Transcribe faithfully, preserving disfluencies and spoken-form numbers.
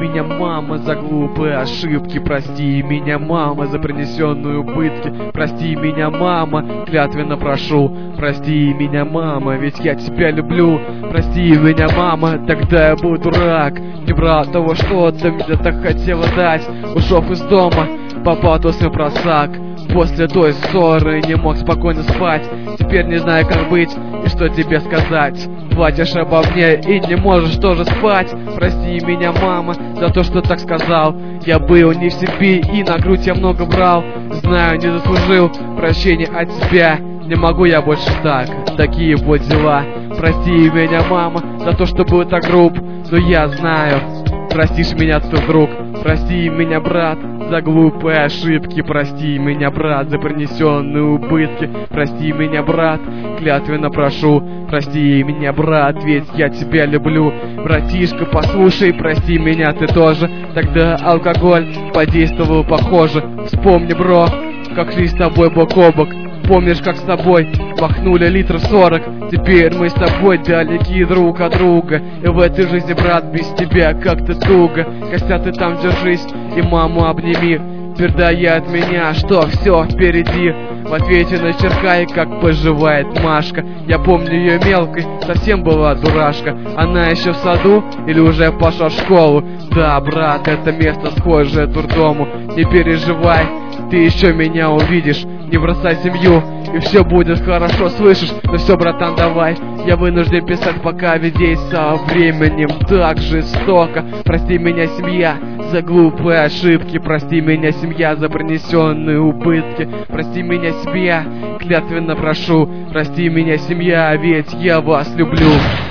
меня, мама, за глупые ошибки. Прости меня, мама, за принесенные убытки. Прости меня, мама, клятвенно прошу. Прости меня, мама, ведь я тебя люблю. Прости меня, мама, тогда я был дурак. Не брал того, что ты мне так хотела дать. Ушел из дома, попался в просак. После той ссоры не мог спокойно спать. Теперь не знаю, как быть и что тебе сказать. Плачешь обо мне и не можешь тоже спать. Прости меня, мама, за то, что так сказал. Я был не в себе и на грудь я много брал. Знаю, не заслужил прощения от тебя. Не могу я больше так, такие вот дела. Прости меня, мама, за то, что был так груб. Но я знаю, простишь меня ты, друг. Прости меня, брат, за глупые ошибки. Прости меня, брат, за принесенные убытки. Прости меня, брат, клятвенно прошу. Прости меня, брат, ведь я тебя люблю. Братишка, послушай, прости меня ты тоже. Тогда алкоголь подействовал похоже. Вспомни, бро, как шли с тобой бок о бок. Помнишь, как с тобой махнули литр сорок? Теперь мы с тобой далеки друг от друга. И в этой жизни, брат, без тебя как-то туго. Костя, ты там держись и маму обними. Передай от меня, что все впереди. В ответе на черкай, как поживает Машка. Я помню ее мелкой, совсем была дурашка. Она еще в саду или уже пошла в школу? Да, брат, это место схожее дурдому. Не переживай, ты еще меня увидишь. Не бросай семью, и все будет хорошо, слышишь? Ну все, братан, давай. Я вынужден писать, пока ведь со временем так жестоко. Прости меня, семья, за глупые ошибки. Прости меня, семья, за принесенные убытки. Прости меня, семья, клятвенно прошу. Прости меня, семья, ведь я вас люблю.